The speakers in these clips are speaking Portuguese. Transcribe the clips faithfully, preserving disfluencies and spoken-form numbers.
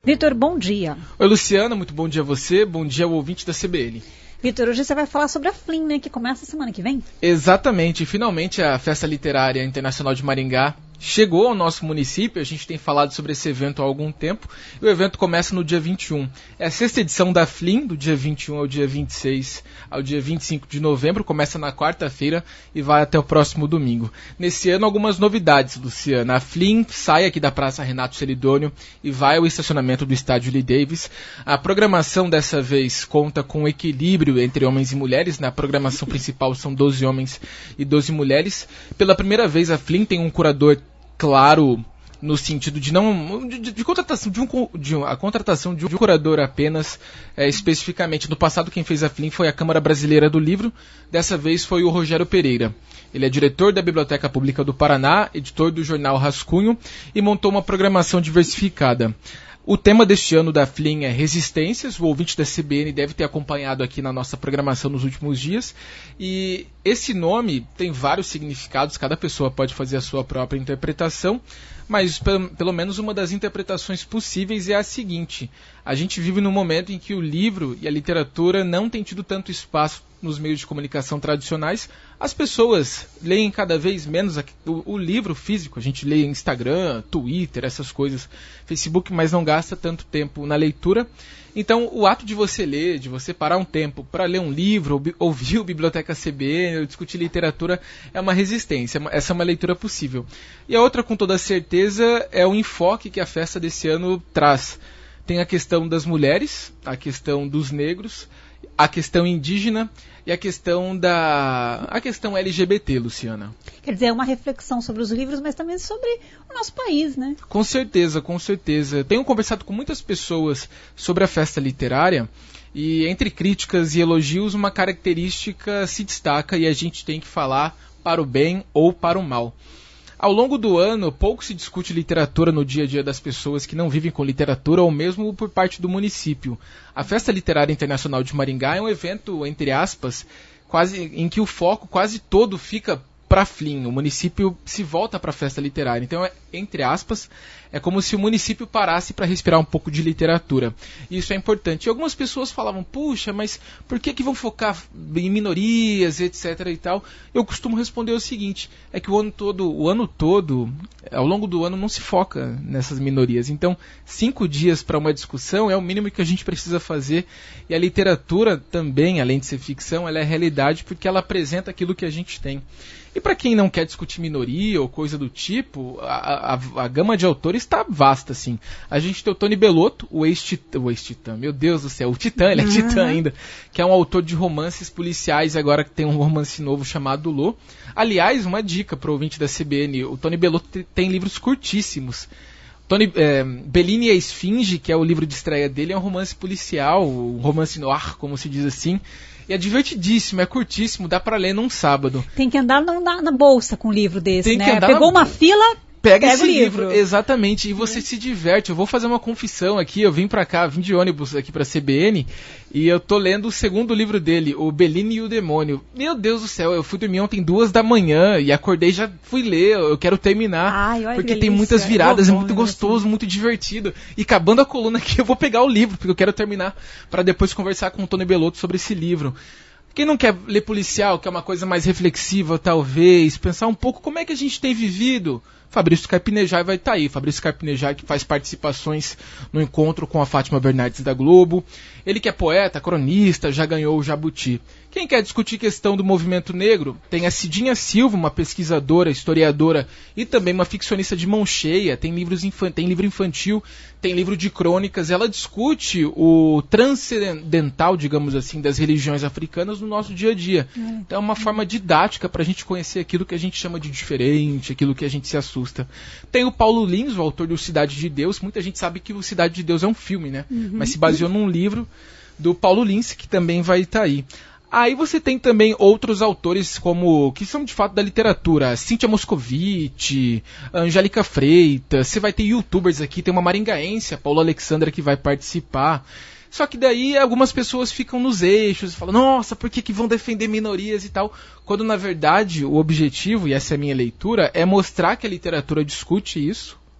Vitor, bom dia. Oi, Luciana, muito bom dia a você, bom dia ao ouvinte da C B N. Vitor, hoje você vai falar sobre a Flim, né, que começa semana que vem? Exatamente, finalmente a Festa Literária Internacional de Maringá chegou ao nosso município. A gente tem falado sobre esse evento há algum tempo, e o evento começa no dia vinte e um. É a sexta edição da Flim, do dia vinte e um ao dia vinte e seis, ao dia vinte e cinco de novembro, começa na quarta-feira e vai até o próximo domingo. Nesse ano, algumas novidades, Luciana. A Flim sai aqui da Praça Renato Celidônio e vai ao estacionamento do Estádio Lee Davis. A programação dessa vez conta com equilíbrio entre homens e mulheres. Na programação principal são doze homens e doze mulheres. Pela primeira vez, a Flim tem um curador claro, no sentido de não de, de contratação de, um, de um, a contratação de um curador apenas, é, especificamente. No passado, quem fez a Flim foi a Câmara Brasileira do Livro. Dessa vez foi o Rogério Pereira. Ele é diretor da Biblioteca Pública do Paraná, editor do jornal Rascunho, e montou uma programação diversificada. O tema deste ano da Flim é Resistências. O ouvinte da C B N deve ter acompanhado aqui na nossa programação nos últimos dias. E esse nome tem vários significados, cada pessoa pode fazer a sua própria interpretação, mas pelo, pelo menos uma das interpretações possíveis é a seguinte: a gente vive num momento em que o livro e a literatura não têm tido tanto espaço nos meios de comunicação tradicionais. As pessoas leem cada vez menos o, o livro físico. A gente lê Instagram, Twitter, essas coisas, Facebook, mas não gasta tanto tempo na leitura. Então, o ato de você ler, de você parar um tempo para ler um livro, ou, ouvir o Biblioteca C B N, ou discutir literatura, é uma resistência. Essa é uma leitura possível. E a outra, com toda certeza, é o enfoque que a festa desse ano traz. Tem a questão das mulheres, a questão dos negros, a questão indígena e a questão da a questão L G B T, Luciana. Quer dizer, é uma reflexão sobre os livros, mas também sobre o nosso país, né? Com certeza, com certeza. Tenho conversado com muitas pessoas sobre a festa literária, e entre críticas e elogios, uma característica se destaca e a gente tem que falar para o bem ou para o mal. Ao longo do ano, pouco se discute literatura no dia a dia das pessoas que não vivem com literatura, ou mesmo por parte do município. A Festa Literária Internacional de Maringá é um evento, entre aspas, quase, em que o foco quase todo fica para a Flim. O município se volta para a festa literária. Então, é, entre aspas, é como se o município parasse para respirar um pouco de literatura. E isso é importante. E algumas pessoas falavam, puxa, mas por que que vão focar em minorias, etc e tal? Eu costumo responder o seguinte: é que o ano todo, o ano todo, ao longo do ano, não se foca nessas minorias. Então, cinco dias para uma discussão é o mínimo que a gente precisa fazer. E a literatura também, além de ser ficção, ela é realidade, porque ela apresenta aquilo que a gente tem. E para quem não quer discutir minoria ou coisa do tipo, a, a, a gama de autores está vasta, assim. A gente tem o Tony Bellotto, o ex-titã, o ex-titã, meu Deus do céu, o titã, ele é titã ainda, que é um autor de romances policiais, agora que tem um romance novo chamado Lô. Aliás, uma dica para o ouvinte da C B N, o Tony Bellotto tem livros curtíssimos. Tony, é, Bellini e a Esfinge, que é o livro de estreia dele, é um romance policial, um romance noir, como se diz assim. E é divertidíssimo, é curtíssimo, dá pra ler num sábado. Tem que andar na, na, na bolsa com um livro desse, Tem né? Que andar Pegou na... uma fila, pega, pega esse o livro. livro. Exatamente, e você é. se diverte. Eu vou fazer uma confissão aqui, eu vim pra cá, vim de ônibus aqui pra C B N, e eu tô lendo o segundo livro dele, o Bellini e o Demônio. Meu Deus do céu, eu fui dormir ontem duas da manhã, e acordei já fui ler, eu quero terminar. Ai, olha, porque que tem delícia. muitas viradas, é, é muito bom, gostoso, assim. Muito divertido. E acabando a coluna aqui, eu vou pegar o livro, porque eu quero terminar, pra depois conversar com o Tony Bellotto sobre esse livro. Quem não quer ler policial, que é uma coisa mais reflexiva, talvez, pensar um pouco como é que a gente tem vivido, Fabrício Carpinejar vai estar aí. Fabrício Carpinejar, que faz participações no encontro com a Fátima Bernardes da Globo. Ele que é poeta, cronista, já ganhou o Jabuti. Quem quer discutir questão do movimento negro, tem a Cidinha Silva, uma pesquisadora, historiadora e também uma ficcionista de mão cheia. Tem, livros infan- tem livro infantil, tem livro de crônicas. Ela discute o transcendental, digamos assim, das religiões africanas no nosso dia a dia. Então é uma forma didática para a gente conhecer aquilo que a gente chama de diferente, aquilo que a gente se assusta. Tem o Paulo Lins, o autor do Cidade de Deus. Muita gente sabe que o Cidade de Deus é um filme, né? Uhum. Mas se baseou num livro do Paulo Lins, que também vai estar aí. Aí você tem também outros autores como que são de fato da literatura, Cíntia Moscovitch, Angélica Freitas. Você vai ter youtubers aqui, tem uma maringaense, a Paula Alexandra, que vai participar. Só que daí algumas pessoas ficam nos eixos e falam, nossa, por que que vão defender minorias e tal? Quando na verdade o objetivo, e essa é a minha leitura, é mostrar que a literatura discute isso,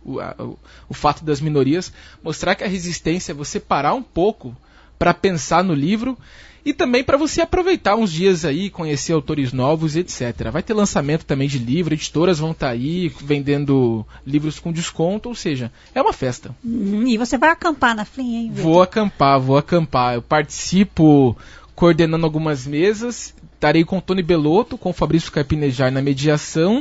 o, a, o, o fato das minorias, mostrar que a resistência é você parar um pouco para pensar no livro e também para você aproveitar uns dias aí, conhecer autores novos, etcétera. Vai ter lançamento também de livro, editoras vão estar aí vendendo livros com desconto, ou seja, é uma festa. Hum, e você vai acampar na Flim, hein, Vitor? Vou acampar, vou acampar. Eu participo coordenando algumas mesas, estarei com o Tony Belotto, com o Fabrício Carpinejar na mediação.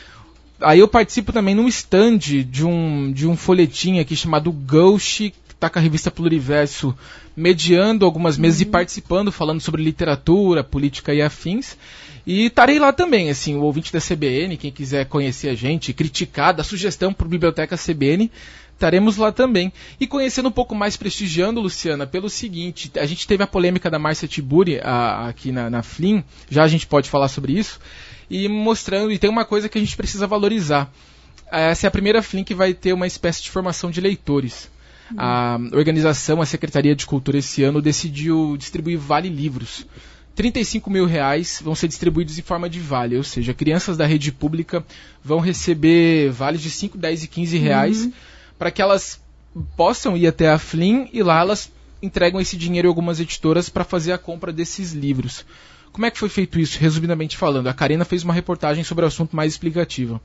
Aí eu participo também num stand de um, de um folhetim aqui chamado Ghost, que está com a revista Pluriverso, mediando algumas mesas uhum. e participando, falando sobre literatura, política e afins. E estarei lá também, assim, o ouvinte da C B N, quem quiser conhecer a gente, criticar, dar sugestão para a Biblioteca C B N, estaremos lá também. E conhecendo um pouco mais, prestigiando, Luciana, pelo seguinte, a gente teve a polêmica da Márcia Tiburi a, aqui na, na Flim, já a gente pode falar sobre isso, e mostrando, e tem uma coisa que a gente precisa valorizar. Essa é a primeira Flim que vai ter uma espécie de formação de leitores. Uhum. A organização, a Secretaria de Cultura esse ano decidiu distribuir Vale Livros. trinta e cinco mil reais vão ser distribuídos em forma de vale, ou seja, crianças da rede pública vão receber vales de cinco, dez e quinze reais uhum. para que elas possam ir até a Flim e lá elas entregam esse dinheiro em algumas editoras para fazer a compra desses livros. Como é que foi feito isso, resumidamente falando? A Karina fez uma reportagem sobre o assunto mais explicativo.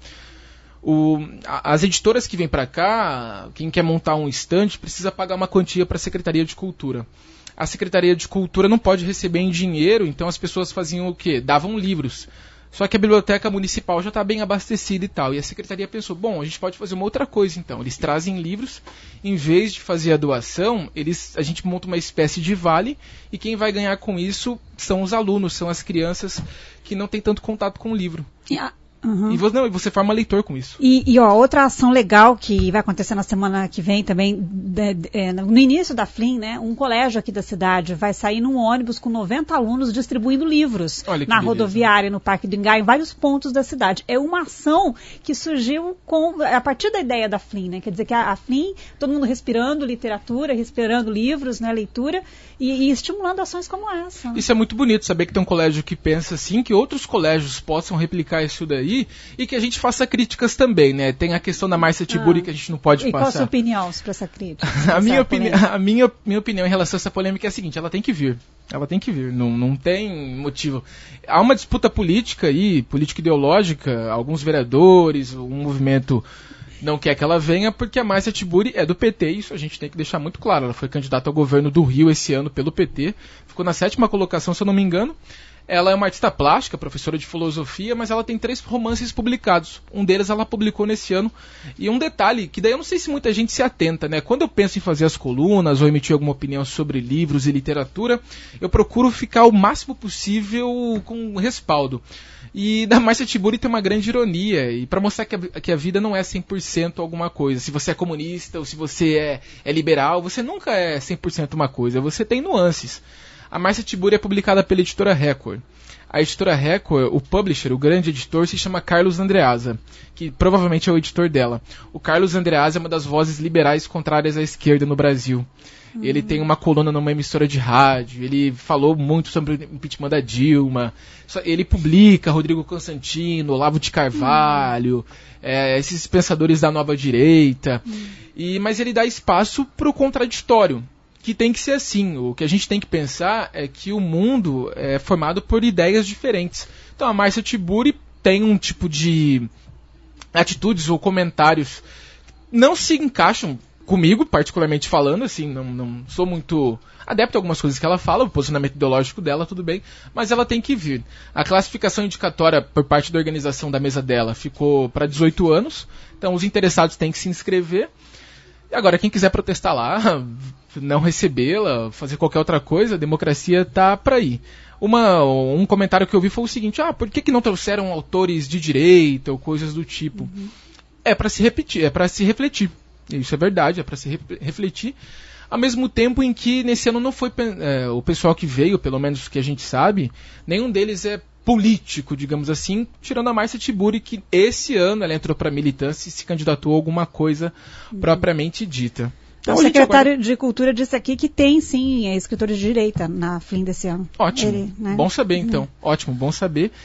O, as editoras que vêm para cá, quem quer montar um estande, precisa pagar uma quantia para a Secretaria de Cultura. A Secretaria de Cultura não pode receber em dinheiro, então as pessoas faziam o quê? Davam livros. Só que a Biblioteca Municipal já está bem abastecida e tal. E a Secretaria pensou, bom, a gente pode fazer uma outra coisa então. Eles trazem livros, em vez de fazer a doação, eles, a gente monta uma espécie de vale, e quem vai ganhar com isso são os alunos, são as crianças que não têm tanto contato com o livro. Yeah. Uhum. E você, não, você forma leitor com isso. E, e ó, outra ação legal que vai acontecer na semana que vem também, de, de, é, no início da Flim, né? Um colégio aqui da cidade vai sair num ônibus com noventa alunos distribuindo livros na beleza. Rodoviária, no Parque do Ingá, em vários pontos da cidade. É uma ação que surgiu com, a partir da ideia da Flim, né? Quer dizer que a, a Flim, todo mundo respirando literatura, respirando livros, né? Leitura e, e estimulando ações como essa. Isso é muito bonito, saber que tem um colégio que pensa assim, que outros colégios possam replicar isso daí. E que a gente faça críticas também, né? Tem a questão da Márcia Tiburi ah, que a gente não pode e passar. E qual a sua opinião sobre essa crítica? a, minha opini- a minha, minha opinião em relação a essa polêmica é a seguinte, ela tem que vir. Ela tem que vir, não, não tem motivo. Há uma disputa política aí, política ideológica, alguns vereadores, um movimento não quer que ela venha, porque a Márcia Tiburi é do P T, isso a gente tem que deixar muito claro. Ela foi candidata ao governo do Rio esse ano pelo P T, ficou na sétima colocação, se eu não me engano. Ela é uma artista plástica, professora de filosofia, mas ela tem três romances publicados. Um deles ela publicou nesse ano. E um detalhe, que daí eu não sei se muita gente se atenta, né? Quando eu penso em fazer as colunas ou emitir alguma opinião sobre livros e literatura, eu procuro ficar o máximo possível com respaldo. E da Márcia Tiburi tem uma grande ironia, e para mostrar que a, que a vida não é cem por cento alguma coisa. Se você é comunista ou se você é, é liberal, você nunca é cem por cento uma coisa, você tem nuances. A Márcia Tiburi é publicada pela editora Record. A editora Record, o publisher, o grande editor, se chama Carlos Andreasa, que provavelmente é o editor dela. O Carlos Andreasa é uma das vozes liberais contrárias à esquerda no Brasil. Uhum. Ele tem uma coluna numa emissora de rádio, ele falou muito sobre o impeachment da Dilma, ele publica Rodrigo Constantino, Olavo de Carvalho, uhum. é, esses pensadores da nova direita, uhum. e, mas ele dá espaço para o contraditório. Que tem que ser assim. O que a gente tem que pensar é que o mundo é formado por ideias diferentes. Então a Márcia Tiburi tem um tipo de atitudes ou comentários que não se encaixam comigo, particularmente falando, assim, não, não sou muito adepto a algumas coisas que ela fala, o posicionamento ideológico dela, tudo bem, mas ela tem que vir. A classificação indicatória por parte da organização da mesa dela ficou para dezoito anos, então os interessados têm que se inscrever. E agora, quem quiser protestar lá, não recebê-la, fazer qualquer outra coisa, a democracia tá para aí. Uma, um comentário que eu vi foi o seguinte, ah, por que, que não trouxeram autores de direita ou coisas do tipo? Uhum. É para se repetir, é para se refletir. Isso é verdade, é para se re- refletir. Ao mesmo tempo em que nesse ano não foi é, o pessoal que veio, pelo menos que a gente sabe, nenhum deles é político, digamos assim, tirando a Márcia Tiburi, que esse ano ela entrou para a militância e se candidatou a alguma coisa uhum. propriamente dita. Então, o secretário agora... de Cultura disse aqui que tem, sim, é, escritores de direita na Flim desse ano. Ótimo, Ele, né? bom saber então, uhum. ótimo, bom saber.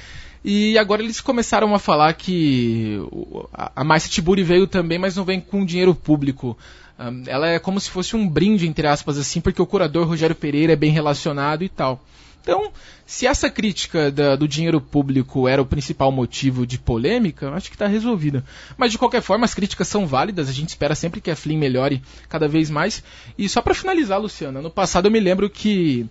E agora eles começaram a falar que a Márcia Tiburi veio também, mas não vem com dinheiro público. Um, ela é como se fosse um brinde, entre aspas, assim, porque o curador Rogério Pereira é bem relacionado e tal. Então, se essa crítica da, do dinheiro público era o principal motivo de polêmica, acho que está resolvida. Mas, de qualquer forma, as críticas são válidas, a gente espera sempre que a Flim melhore cada vez mais. E só para finalizar, Luciana, no passado eu me lembro que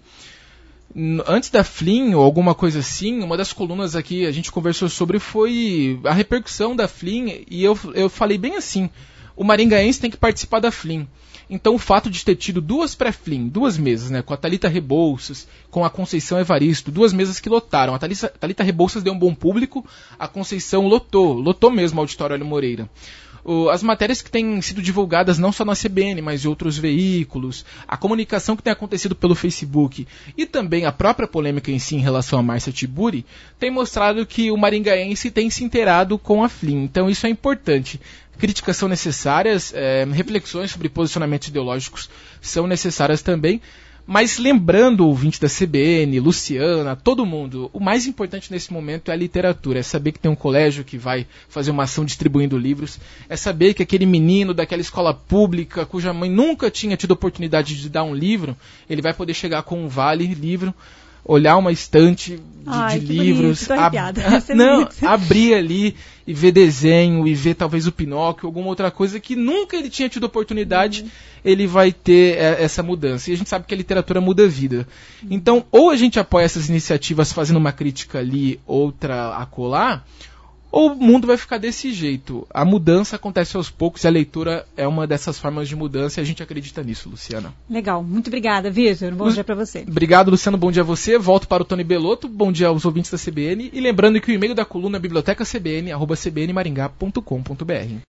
antes da Flim, ou alguma coisa assim, uma das colunas aqui a gente conversou sobre foi a repercussão da Flim, e eu, eu falei bem assim, o maringaense tem que participar da Flim. Então o fato de ter tido duas pré-Flim, duas mesas, né, com a Thalita Rebouças, com a Conceição Evaristo, duas mesas que lotaram. A Thalita, Thalita Rebouças deu um bom público, a Conceição lotou, lotou mesmo o Auditório Hélio Moreira. O, as matérias que têm sido divulgadas não só na C B N, mas em outros veículos, a comunicação que tem acontecido pelo Facebook e também a própria polêmica em si em relação a Márcia Tiburi, tem mostrado que o maringaense tem se inteirado com a Flim. Então isso é importante. Críticas são necessárias, é, reflexões sobre posicionamentos ideológicos são necessárias também, mas lembrando o ouvinte da C B N, Luciana, todo mundo, o mais importante nesse momento é a literatura, é saber que tem um colégio que vai fazer uma ação distribuindo livros, é saber que aquele menino daquela escola pública, cuja mãe nunca tinha tido oportunidade de dar um livro, ele vai poder chegar com um vale livro, olhar uma estante de, Ai, de livros, ab não, abrir ali e ver desenho e ver talvez o Pinóquio, alguma outra coisa que nunca ele tinha tido oportunidade, uhum. Ele vai ter é, essa mudança. E a gente sabe que a literatura muda a vida. Uhum. Então, ou a gente apoia essas iniciativas fazendo uma crítica ali, outra acolá, ou o mundo vai ficar desse jeito. A mudança acontece aos poucos e a leitura é uma dessas formas de mudança e a gente acredita nisso, Luciana. Legal, muito obrigada, Vitor. Um bom Lu... dia para você. Obrigado, Luciano. Bom dia a você. Volto para o Tony Belotto. Bom dia aos ouvintes da C B N. E lembrando que o e-mail da coluna é biblioteca c b n arroba c b n maringá ponto com ponto b r.